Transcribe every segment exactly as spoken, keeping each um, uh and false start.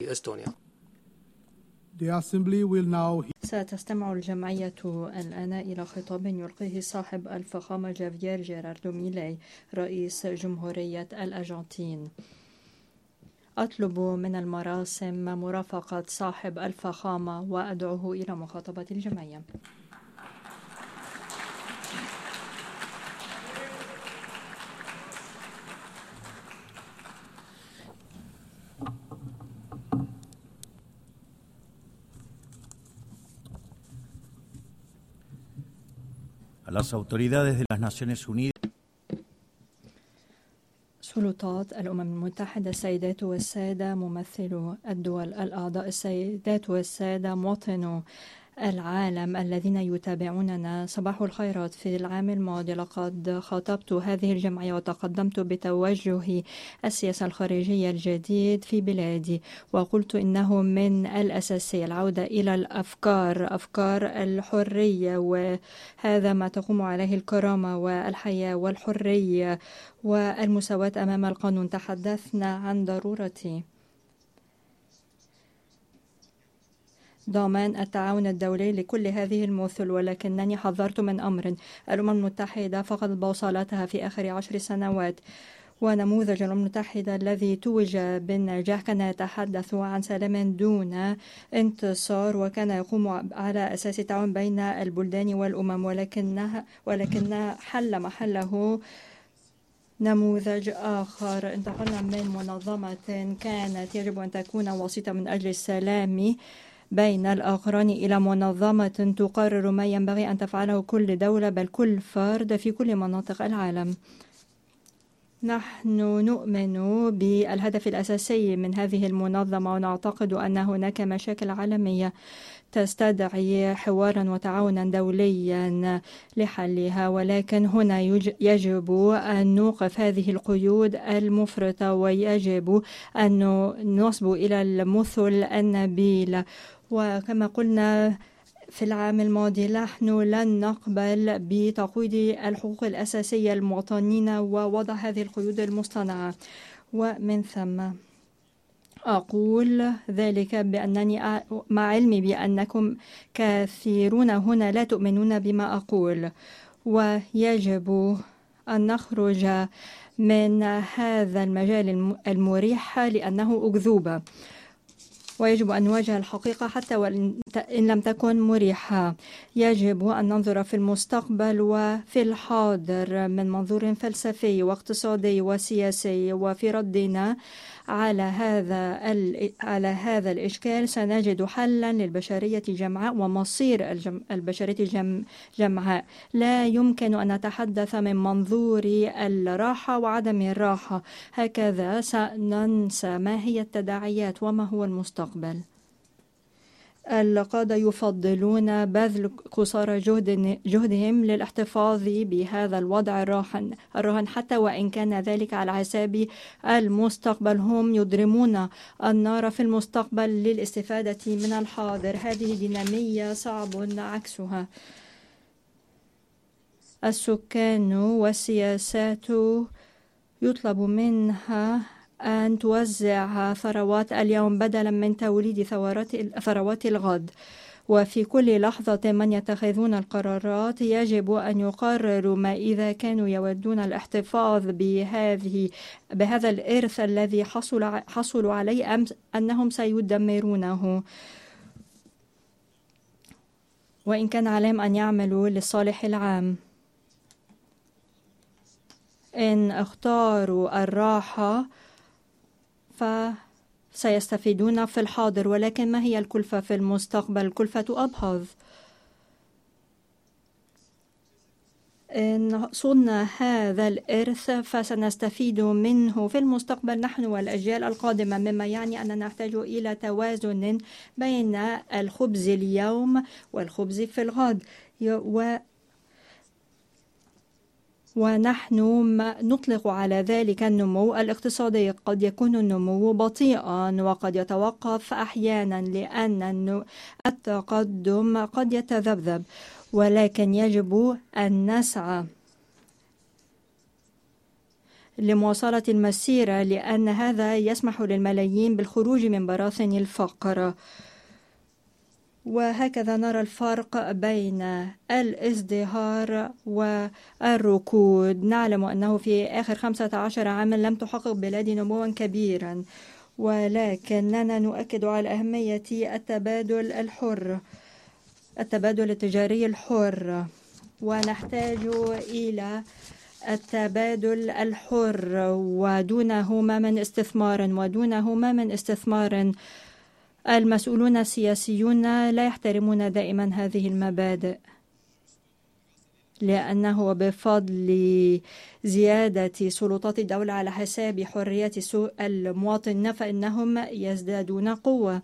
في إستونيا. ستستمع الجمعية الآن إلى خطاب يلقيه صاحب الفخامة جافيير جيراردو ميلاي رئيس جمهورية الأرجنتين. أطلب من المراسم مرافقة صاحب الفخامة وأدعوه إلى مخاطبة الجمعية. A las autoridades de las Naciones Unidas. سلطات الأمم المتحدة، السيدات والسادة ممثلو الدول الأعضاء، السيدات والسادة مواطنو العالم الذين يتابعوننا، صباح الخيرات. في العام الماضي لقد خاطبت هذه الجمعية وتقدمت بتوجه السياسة الخارجية الجديد في بلادي، وقلت إنه من الأساسي العودة إلى الأفكار، أفكار الحرية، وهذا ما تقوم عليه الكرامة والحياة والحرية والمساواة أمام القانون. تحدثنا عن ضرورة ضمان التعاون الدولي لكل هذه المثل، ولكنني حذرت من أمر. الأمم المتحدة فقدت بوصلتها في آخر عشر سنوات، ونموذج الأمم المتحدة الذي توج بالنجاح كان يتحدث عن سلام دون انتصار، وكان يقوم على أساس تعاون بين البلدان والأمم، ولكنها ولكن حل محله نموذج آخر. انتقلنا من منظمة كانت يجب أن تكون وسيطة من أجل السلام بين الآخرين إلى منظمة تقرر ما ينبغي أن تفعله كل دولة بل كل فرد في كل مناطق العالم. نحن نؤمن بالهدف الأساسي من هذه المنظمة، ونعتقد أن هناك مشاكل عالمية تستدعي حوارا وتعاونا دوليا لحلها، ولكن هنا يجب أن نوقف هذه القيود المفرطة، ويجب أن نصبو إلى المثل النبيل. وكما قلنا في العام الماضي، نحن لن نقبل بتقويض الحقوق الأساسية للمواطنين ووضع هذه القيود المصطنعة. ومن ثم أقول ذلك بأنني مع علمي بأنكم كثيرون هنا لا تؤمنون بما أقول، ويجب أن نخرج من هذا المجال المريح لأنه أكذوبة، ويجب أن نواجه الحقيقة حتى وإن لم تكن مريحة. يجب أن ننظر في المستقبل وفي الحاضر من منظور فلسفي واقتصادي وسياسي، وفي ردنا على هذا على هذا الإشكال سنجد حلا للبشرية جمعاء ومصير البشرية جمعاء. لا يمكن أن نتحدث من منظور الراحة وعدم الراحة، هكذا سننسى ما هي التداعيات وما هو المستقبل. القادة يفضلون بذل قصارى جهد جهدهم للاحتفاظ بهذا الوضع الراهن الراهن حتى وإن كان ذلك على حساب المستقبل. هم يضرمون النار في المستقبل للاستفادة من الحاضر. هذه دينامية صعب عكسها. السكان والسياسات يطلب منها أن توزع ثروات اليوم بدلا من توليد ثروات الغد، وفي كل لحظة من يتخذون القرارات يجب أن يقرروا ما إذا كانوا يودون الاحتفاظ بهذه بهذا الإرث الذي حصل حصلوا عليه أم أنهم سيدمرونه، وإن كان عليهم أن يعملوا للصالح العام. إن اختاروا الراحة فسيستفيدون في الحاضر، ولكن ما هي الكلفة في المستقبل؟ الكلفة أبهض. إن صنع هذا الإرث فسنستفيد منه في المستقبل نحن والأجيال القادمة، مما يعني أننا نحتاج إلى توازن بين الخبز اليوم والخبز في الغد، و ونحن نطلق على ذلك النمو الاقتصادي. قد يكون النمو بطيئا وقد يتوقف أحيانا لأن التقدم قد يتذبذب، ولكن يجب أن نسعى لمواصلة المسيرة، لأن هذا يسمح للملايين بالخروج من براثن الفقر. وهكذا نرى الفرق بين الازدهار والركود. نعلم أنه في آخر خمسة عشر عاما لم تحقق بلادي نموا كبيرا، ولكننا نؤكد على أهمية التبادل الحر، التبادل التجاري الحر، ونحتاج إلى التبادل الحر ودونه ما من استثمار ودونه ما من استثمار. المسؤولون السياسيون لا يحترمون دائما هذه المبادئ، لأنه بفضل زيادة سلطات الدولة على حساب حرية المواطن فإنهم يزدادون قوة.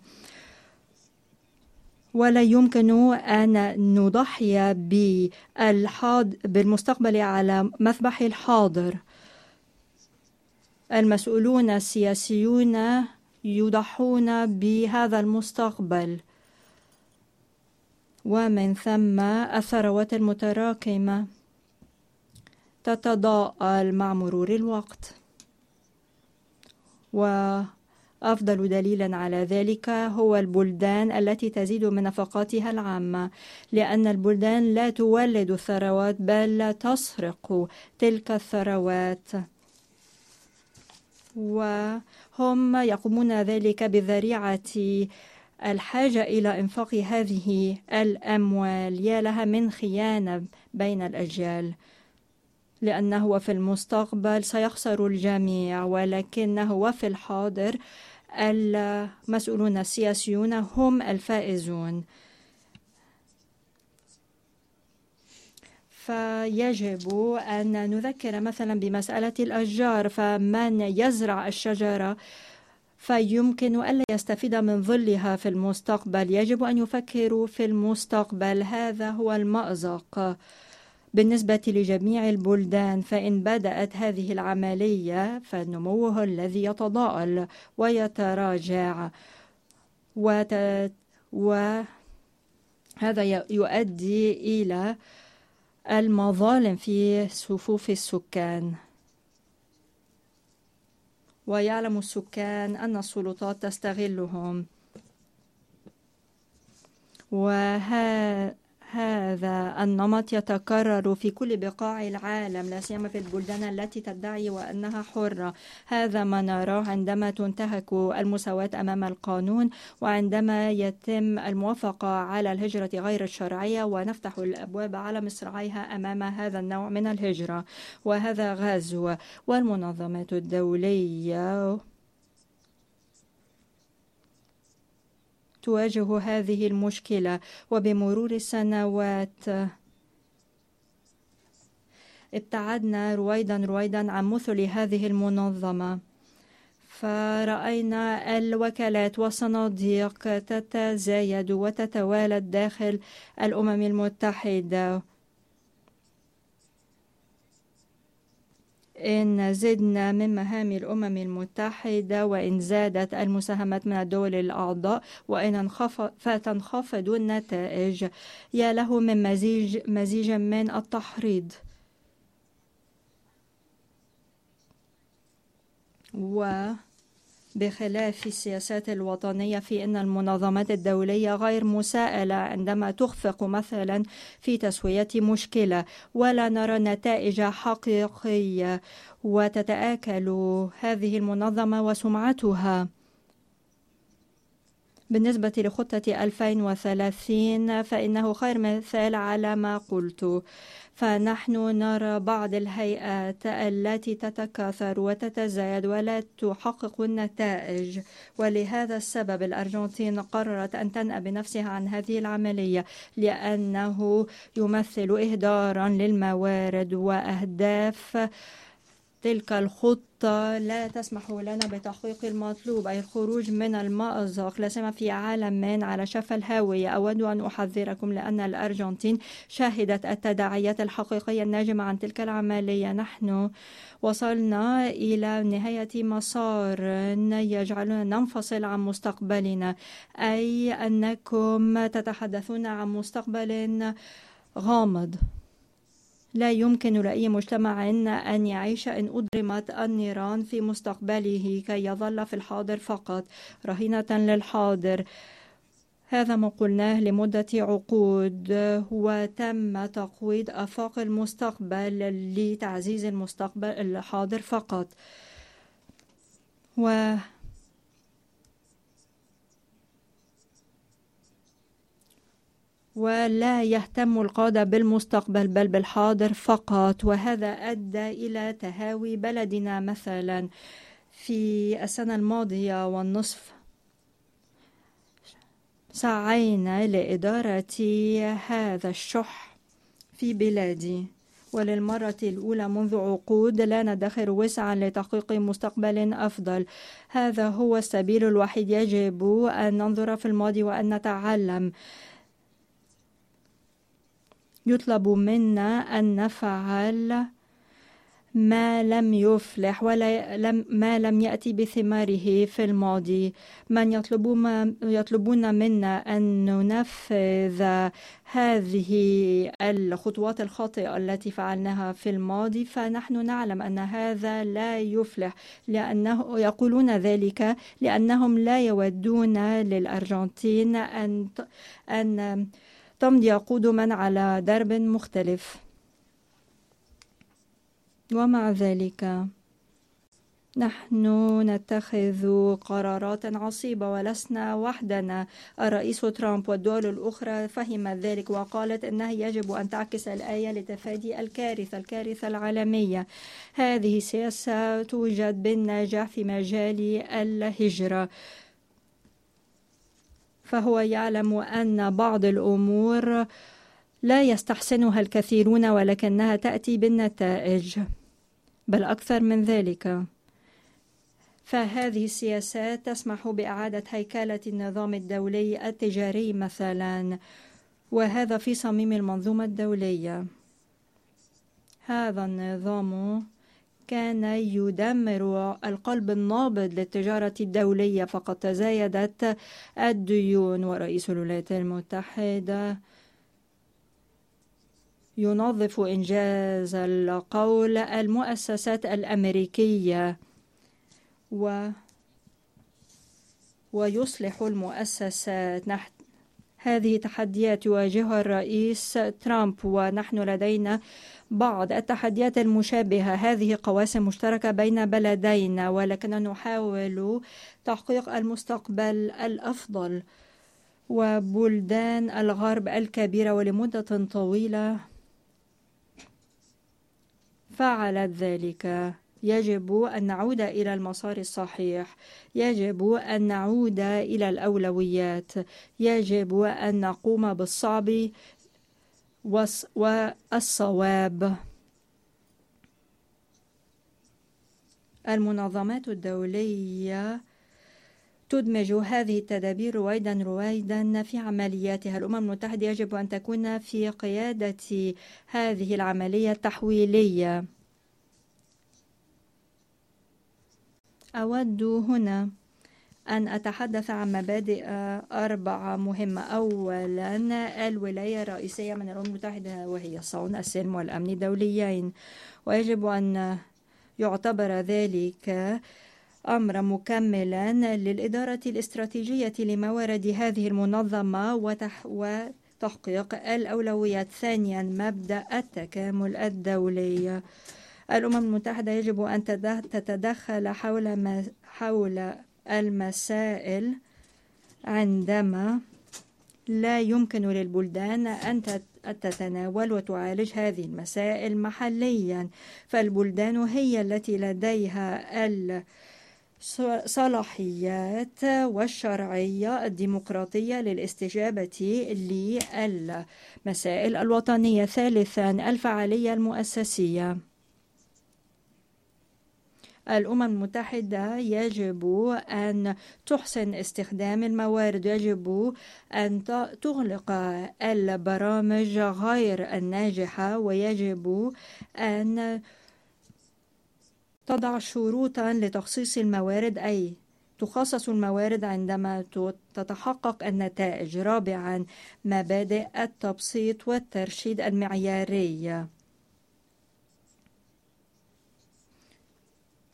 ولا يمكن أن نضحي بالمستقبل على مذبح الحاضر. المسؤولون السياسيون يضحون بهذا المستقبل، ومن ثم الثروات المتراكمة تتضاءل مع مرور الوقت. وأفضل دليل على ذلك هو البلدان التي تزيد من نفقاتها العامة، لأن البلدان لا تولد الثروات بل تسرق تلك الثروات، وهم يقومون ذلك بذريعة الحاجة إلى إنفاق هذه الأموال. يا لها من خيانة بين الأجيال، لأنه في المستقبل سيخسر الجميع، ولكنه في الحاضر المسؤولون السياسيون هم الفائزون. فيجب أن نذكر مثلا بمسألة الأشجار، فمن يزرع الشجرة فيمكن ألا يستفيد من ظلها في المستقبل. يجب أن يفكروا في المستقبل، هذا هو المأزق بالنسبة لجميع البلدان. فإن بدأت هذه العملية فالنمو هو الذي يتضاءل ويتراجع، وت... وهذا يؤدي إلى المظالم في صفوف السكان. ويعلم السكان أن السلطات تستغلهم، وهذا النمط يتكرر في كل بقاع العالم، لا سيما في البلدان التي تدعي وأنها حرة. هذا ما نراه عندما تنتهك المساواة أمام القانون، وعندما يتم الموافقة على الهجرة غير الشرعية، ونفتح الأبواب على مصراعيها أمام هذا النوع من الهجرة. وهذا غزو، والمنظمات الدولية تواجه هذه المشكلة. وبمرور السنوات ابتعدنا رويدا رويدا عن مثل هذه المنظمة، فرأينا الوكالات والصناديق تتزايد وتتوالد داخل الأمم المتحدة. إن زدنا من مهام الأمم المتحدة، وإن زادت المساهمات من الدول الأعضاء، وإن فتنخفض النتائج. يا له من مزيج مزيج من التحريض و بخلاف السياسات الوطنية في أن المنظمات الدولية غير مساءلة عندما تخفق مثلا في تسوية مشكلة، ولا نرى نتائج حقيقية، وتتآكل هذه المنظمة وسمعتها. بالنسبة لخطة ألفين وثلاثين فإنه خير مثال على ما قلت. فنحن نرى بعض الهيئات التي تتكاثر وتتزايد ولا تحقق النتائج، ولهذا السبب الأرجنتين قررت أن تنأى بنفسها عن هذه العملية، لأنه يمثل إهدارا للموارد، وأهداف تلك الخطة لا تسمح لنا بتحقيق المطلوب، أي الخروج من المأزق، لا سيما في عالم على شفا الهاوية. أود أن أحذركم لأن الأرجنتين شهدت التداعيات الحقيقية الناجمة عن تلك العملية. نحن وصلنا إلى نهاية مسار يجعلنا ننفصل عن مستقبلنا، أي أنكم تتحدثون عن مستقبل غامض، لا يمكن لأي مجتمع أن يعيش إن أضرمت النيران في مستقبله كي يظل في الحاضر فقط رهينة للحاضر. هذا ما قلناه لمدة عقود، وتم تقويض آفاق المستقبل لتعزيز المستقبل الحاضر فقط. و ولا يهتم القادة بالمستقبل بل بالحاضر فقط، وهذا أدى إلى تهاوي بلدنا. مثلا في السنة الماضية والنصف سعينا لإدارة هذا الشح في بلادي، وللمرة الأولى منذ عقود لا ندخر وسعا لتحقيق مستقبل أفضل. هذا هو السبيل الوحيد. يجب أن ننظر في الماضي وأن نتعلم. يطلب منا أن نفعل ما لم يفلح ولا لم ما لم يأتي بثماره في الماضي. من يطلبون يطلبون منا أن ننفذ هذه الخطوات الخاطئة التي فعلناها في الماضي، فنحن نعلم أن هذا لا يفلح، لأنه يقولون ذلك لأنهم لا يودون للأرجنتين أن أن تمضي قدما على درب مختلف. ومع ذلك نحن نتخذ قرارات عصيبة ولسنا وحدنا. الرئيس ترامب والدول الأخرى فهمت ذلك وقالت أنها يجب أن تعكس الآية لتفادي الكارثة الكارثة العالمية. هذه سياسة توجد بالنجاح في مجال الهجرة، فهو يعلم أن بعض الأمور لا يستحسنها الكثيرون ولكنها تأتي بالنتائج، بل أكثر من ذلك. فهذه السياسات تسمح بإعادة هيكلة النظام الدولي التجاري مثلا، وهذا في صميم المنظومة الدولية. هذا النظام كان يدمر القلب النابض للتجارة الدولية، فقد تزايدت الديون، ورئيس الولايات المتحدة ينظف إنجاز القول المؤسسات الأمريكية و ويصلح المؤسسات. نحن هذه تحديات يواجهها الرئيس ترامب، ونحن لدينا بعض التحديات المشابهة. هذه قواسم مشتركة بين بلدينا، ولكننا نحاول تحقيق المستقبل الأفضل. وبلدان الغرب الكبيرة ولمدة طويلة فعلت ذلك. يجب أن نعود إلى المسار الصحيح، يجب أن نعود إلى الأولويات، يجب أن نقوم بالصعب والصواب. المنظمات الدولية تدمج هذه التدابير رويدا رويدا في عملياتها. الأمم المتحدة يجب أن تكون في قيادة هذه العملية التحويلية. أود هنا أن أتحدث عن مبادئ أربعة مهمة. أولا، الولاية الرئيسية من الأمم المتحدة، وهي صون السلم والأمن الدوليين، ويجب أن يعتبر ذلك أمرا مكملا للإدارة الاستراتيجية لموارد هذه المنظمة وتح وتحقيق الأولويات. ثانيا، مبدأ التكامل الدولي. الأمم المتحدة يجب أن تتدخل حول ما حول المسائل عندما لا يمكن للبلدان أن تتناول وتعالج هذه المسائل محليا، فالبلدان هي التي لديها الصلاحيات والشرعية الديمقراطية للاستجابة للمسائل الوطنية. ثالثا، الفعالية المؤسسية. الأمم المتحدة يجب أن تحسن استخدام الموارد، يجب أن تغلق البرامج غير الناجحة، ويجب أن تضع شروطا لتخصيص الموارد، أي تخصص الموارد عندما تتحقق النتائج. رابعا، مبادئ التبسيط والترشيد المعياري.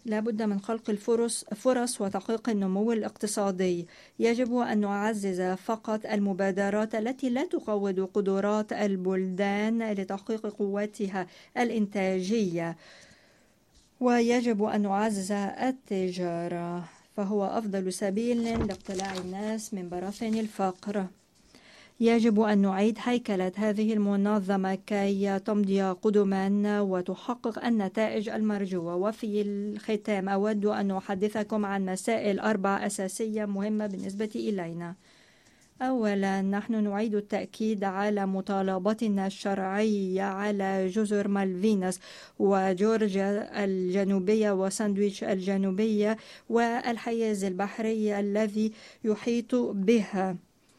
لا بد من خلق الفرص فرص وتحقيق النمو الاقتصادي. يجب أن نعزز فقط المبادرات التي لا تقوض قدرات البلدان لتحقيق قوتها الإنتاجية، ويجب أن نعزز التجارة، فهو أفضل سبيل لاقتلاع الناس من براثن الفقر. يجب أن نعيد هيكلة هذه المنظمة كي تمضي قدما وتحقق النتائج المرجوة. وفي الختام أود أن أحدثكم عن مسائل أربع أساسية مهمة بالنسبة إلينا. أولا، نحن نعيد التأكيد على مطالبتنا الشرعية على جزر مالفيناس وجورجيا الجنوبية وساندويتش الجنوبية والحيز البحري الذي يحيط بها.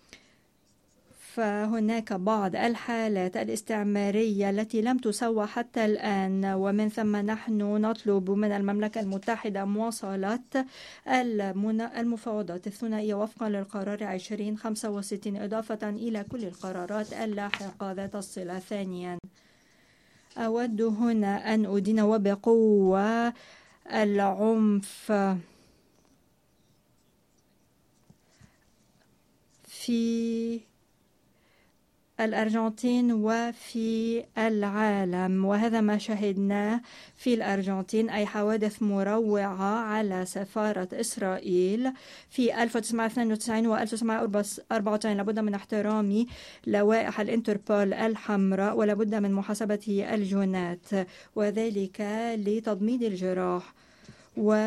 فهناك بعض الحالات الاستعمارية التي لم تسوى حتى الآن، ومن ثم نحن نطلب من المملكة المتحدة مواصلة المفاوضات الثنائية وفقا للقرار عشرين خمسة وستين إضافة إلى كل القرارات اللاحقة ذات الصلة. ثانيا، أود هنا أن أدين وبقوة العنف في الأرجنتين وفي العالم، وهذا ما شهدناه في الأرجنتين، أي حوادث مروعة على سفارة إسرائيل في ألف وتسعمائة واثنين وتسعين و ألف وتسعمائة وأربعة وتسعين. لابد من احترام لوائح الانتربول الحمراء ولابد من محاسبة الجنات، وذلك لتضميد الجراح و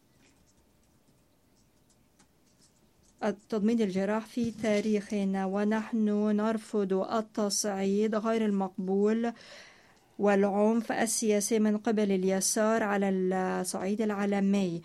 التضميد الجراح في تاريخنا. ونحن نرفض التصعيد غير المقبول والعنف السياسي من قبل اليسار على الصعيد العالمي،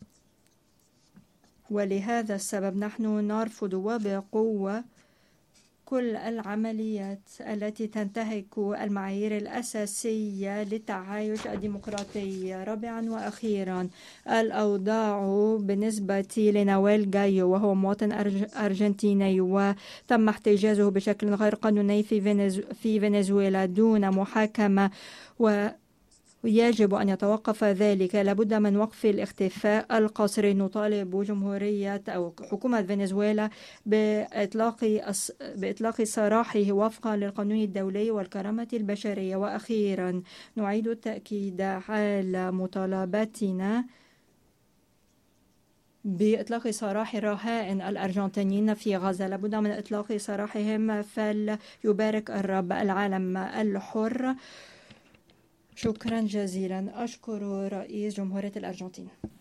ولهذا السبب نحن نرفض وبقوة كل العمليات التي تنتهك المعايير الأساسية للتعايش الديمقراطي. رابعا وأخيرا، الأوضاع بالنسبة لنويل جايو وهو مواطن أرجنتيني وتم احتجازه بشكل غير قانوني في فنزويلا دون محاكمة، و ويجب أن يتوقف ذلك. لابد من وقف الاختفاء القسري. نطالب جمهورية أو حكومة فنزويلا بإطلاق بإطلاق سراحه وفقا للقانون الدولي والكرامة البشرية. وأخيرا، نعيد التأكيد على مطالبتنا بإطلاق سراح الرهائن الأرجنتينيين في غزة. لابد من إطلاق سراحهم، فليبارك الرب العالم الحر. شكرا جزيلا. أشكر رئيس جمهورية الأرجنتين.